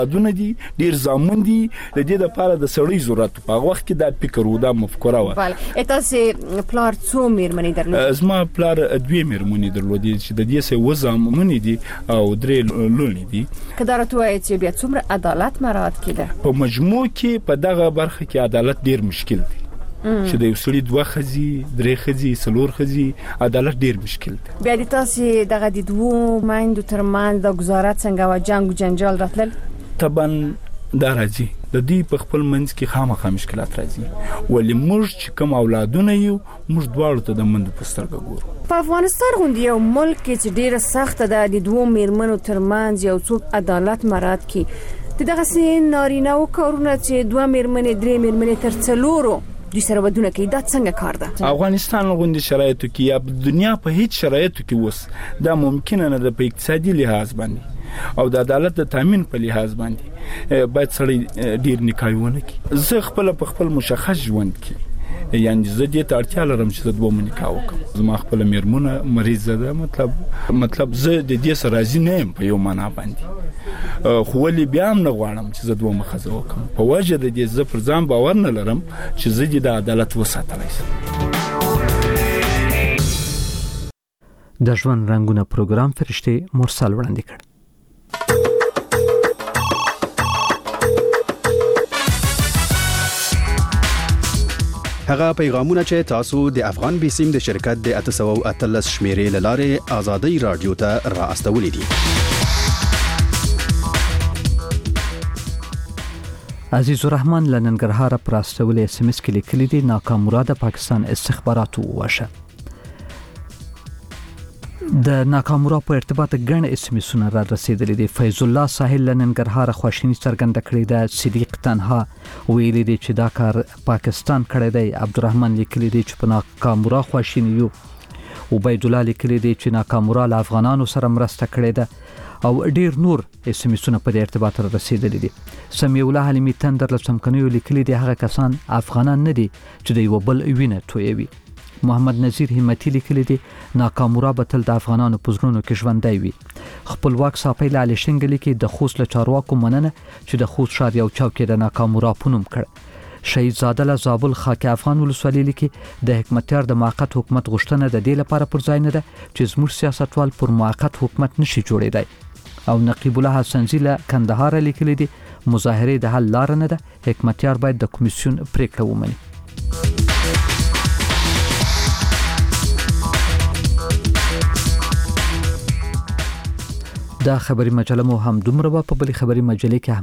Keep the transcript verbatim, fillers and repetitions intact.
دونه دي ډیر زامن دي د دې لپاره د سړی ضرورت په وخت کې دا فکر و دا مفکوره و. بله تاسو پلار څو میرمنې درلودې؟ زما پلار دوه میرمنې درلودې چې د دې سه و زامن دي او درې لولې دي. کله راته چې بیا څومره عدالت مراعات کړي؟ په مجموع کې په دغه برخه کې عدالت ډیر مشکل دی چې د یو سړي دوه خزي درې خزي څلور خزي عدالت ډیر مشکل دی. بیا د تاسو دغه د دوه مایندو ترمنځ د گزارت څنګه و جنگ او جنجال راتلل؟ طبعا دا راځي د دې په خپل منځ کې خامخا مشکلات راځي ولې موږ چې کوم اولادونه یو موږ دواړو ته د مند په سترګه ګورو. په افغانستان غوندي یو ملک کې چې ډیره سخت ده د دوه میرمنو ترمنځ یو څوک عدالت مراعات کړي دغه سین نارینه او کارونه چې دوه میرمنې درې میرمنې تر څلورو د سره ودونه کوي دا څنګه کار ده؟ افغانستان غوندي شرایطو کې یا دنیا په هیڅ شرایطو کې وس دا ممکن نه ده په اقتصادي لحاظ باندې او د عدالت د تامین په لحاظ باندې باید سړی ډیر نکاحونه کوي. زه خپل په خپل مشخص ژوند کې یعنی زه دې ته اړتیا لرم چې دوه منکاح وکم. زما خپل میرمنه مریض ده مطلب مطلب زه د دې سره راضی نه یم په یو معنا باندې خو ولې بیا هم نه غواړم چې زه دوه مخزه وکم په وجه د دې زه پر ځان باور نه لرم چې زه د عدالت وساتلای شم. د ژوند رنگونه پروګرام فرشته مرسل وړاندې کړ. هغه پیغامونه چې تاسو د افغان بیسیم د شرکت د اته سوه او اتلس شمیرې لاره آزادۍ رادیو ته را استولې دي. عزیز الرحمن لننګرهار پر استولې اس ام اس کې لیکلي دي ناکام مراد پاکستان استخباراتو واشه. د ناکامورا په ارتباط غن اس ام اس را رسیدلې دي. فیض الله ساحل لننګرهار خواشینی څرګنده کړې ده. صدیق تنها ویلي دي چې دا کار پاکستان کړی دی. عبدالرحمن لیکلي دي چې په ناکامورا خواشینی یو. عبید الله لیکلي دي چې ناکامورا له افغانانو سره مرسته کړې ده او ډیر نور اس ام اس په دې ارتباط را رسیدلې دي. سمیع الله حلیمی تندر لسمکنیو لیکلي دي هغه کسان افغانان نه دي چې د یو بل وینه تویوي. محمد نذیر همتی لیکلی دی ناکامورا بتل د افغانانو پزړونو کې ژوندۍ وي. خپلواک صاحب له شنګلی کې د خوست له چارواکو مننه چې د خوست ښار یو چوک د ناکامورا پونم کړ. شهید زاده له زابل خاک افغان ولسوالۍ لیکي د حکمتیار د موقت حکومت غوښتنه د دې لپاره پر ځای نه ده چې زموږ سیاستوال پر موقت حکومت نشي جوړېدای. او نقیب الله حسنزی له کندهار لیکلی دی مظاهره د حل لار نه ده. حکمتیار باید د کمیسیون پریکړه ومني. دا خبری مجله مو هم دومره په بلی خبری مجله کې